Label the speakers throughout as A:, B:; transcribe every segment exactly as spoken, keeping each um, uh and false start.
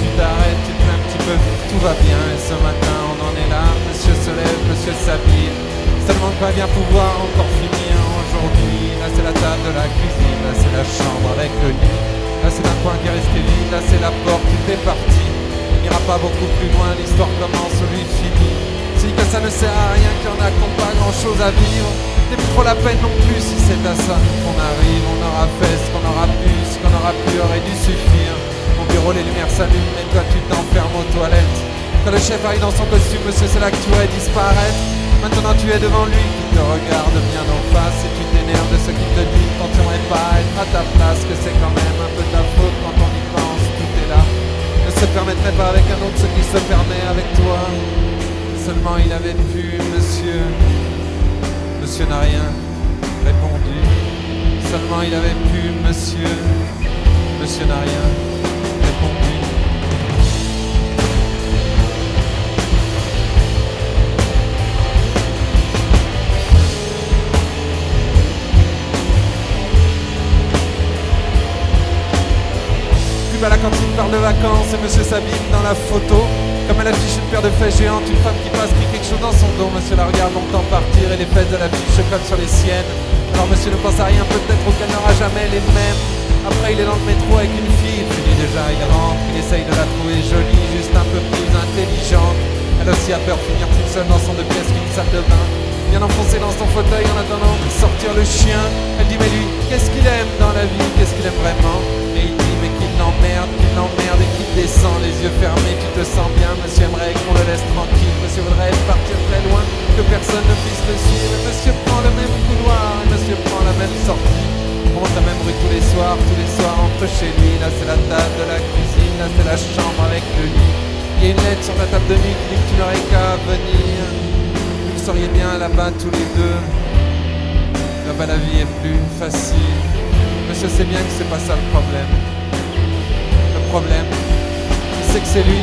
A: tu t'arrêtes, tu te mets un petit peu, tout va bien. Et ce matin on en est là, monsieur se lève, monsieur s'habille. Seulement pas bien pouvoir encore finir aujourd'hui. Là c'est la table de la cuisine, là c'est la chambre avec le lit. Là c'est un coin qui est resté vide, là c'est la porte qui fait partie. Il n'ira pas beaucoup plus loin, l'histoire commence ou lui finit. C'est que ça ne sert à rien, qu'il y en a qui n'ont pas grand chose à vivre. C'est plus trop la peine non plus si c'est à ça qu'on arrive. On aura fait ce qu'on aura pu, ce qu'on aura pu aurait dû suffire. Au bureau les lumières s'allument, mais toi tu t'enfermes aux toilettes. Quand le chef arrive dans son costume, monsieur c'est là que tu aurais disparaître. Maintenant tu es devant lui, qui te regarde bien en face. Et tu t'énerves de ce qu'il te dit quand tu n'aimerais pas être à ta place. Que c'est quand même un peu ta faute quand on y pense, tout est là. Ne se permettrait pas avec un autre ce qui se permet avec toi. Seulement il avait pu, monsieur. Monsieur n'a rien répondu. Seulement il avait pu, monsieur. Monsieur n'a rien répondu. Pub à la cantine parle de vacances et monsieur s'habille dans la photo. Comme elle affiche une paire de fesses géantes, une femme qui passe crie quelque chose dans son dos. Monsieur la regarde longtemps partir et les fesses de la fille se collent sur les siennes. Alors monsieur ne pense à rien, peut-être qu'elle n'aura jamais les mêmes. Après il est dans le métro avec une fille, il finit déjà, il rentre, il essaye de la trouver jolie, juste un peu plus intelligente. Elle aussi a peur de finir toute seule dans son deux pièces qu'une salle de bain. Bien enfoncé dans son fauteuil en attendant de sortir le chien. Elle dit mais lui, qu'est-ce qu'il aime dans la vie, qu'est-ce qu'il aime vraiment? Et il dit mais qu'il l'emmerde, qu'il l'emmerde et qu'il descend les yeux fermés. Tu te sens bien, monsieur aimerait qu'on le laisse tranquille. Monsieur voudrait partir très loin, que personne ne puisse le suivre. Et monsieur prend le même couloir, et monsieur prend la même sortie. On monte la même rue tous les soirs, tous les soirs entre chez lui. Là c'est la table de la cuisine, là c'est la chambre avec le lit. Il y a une lettre sur la table de nuit qui dit que tu n'aurais qu'à venir. Vous seriez bien là-bas tous les deux. Là-bas la vie est plus facile. Monsieur sait bien que c'est pas ça le problème. Le problème, c'est que c'est lui.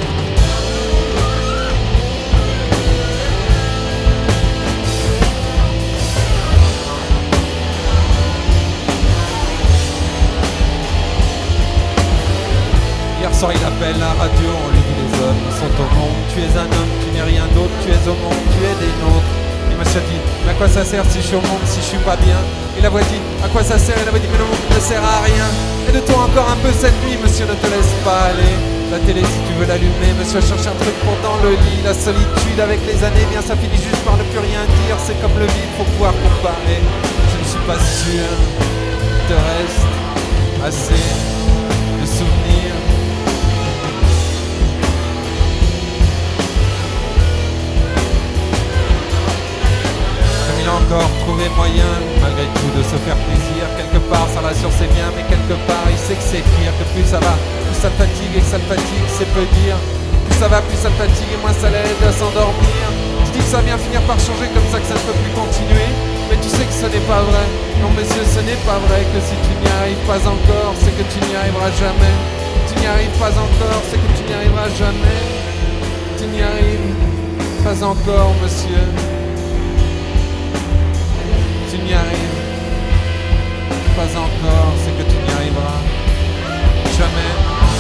A: Hier soir il appelle la radio, on lui dit les hommes sont au monde. Tu es un homme, tu n'es rien d'autre, tu es au monde, tu es des nôtres. Et monsieur dit, mais à quoi ça sert si je suis au monde, si je suis pas bien? Et la voix dit, à quoi ça sert? Et la voix dit, mais le monde ne sert à rien. Et de toi encore un peu cette nuit, monsieur, ne te laisse pas aller. La télé si tu veux l'allumer, monsieur cherche un truc pour dans le lit. La solitude avec les années, bien ça finit juste par ne plus rien dire. C'est comme le vide, faut pouvoir comparer. Je ne suis pas sûr, il te reste assez de souvenirs. Il a encore trouvé moyen, malgré tout, de se faire plaisir. Quelque part, ça rassure ses biens, mais quelque part, il sait que c'est pire. Que plus ça va, plus ça le fatigue, et que ça le fatigue, c'est peu dire. Plus ça va, plus ça le fatigue, et moins ça l'aide à s'endormir. Tu dis que ça vient finir par changer, comme ça que ça ne peut plus continuer. Mais tu sais que ce n'est pas vrai. Non, messieurs, ce n'est pas vrai. Que si tu n'y arrives pas encore, c'est que tu n'y arriveras jamais. Tu n'y arrives pas encore, c'est que tu n'y arriveras jamais. Tu n'y arrives pas encore, monsieur. Tu n'y arrives pas encore, c'est que tu n'y arriveras jamais.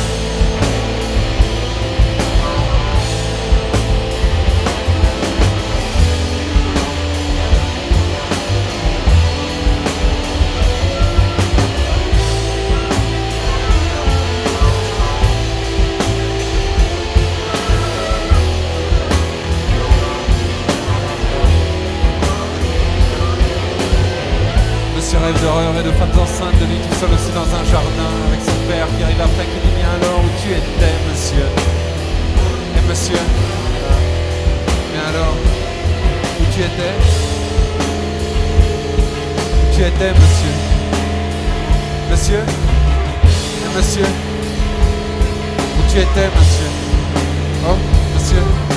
A: Rêve d'horreur et de femmes enceintes, de lui tout seul aussi dans un jardin, avec son père qui arrive après, qui dit bien alors où tu étais, monsieur. Et monsieur, bien alors, où tu étais? Où tu étais, monsieur? Monsieur? Et monsieur? Où tu étais, monsieur? Oh, monsieur?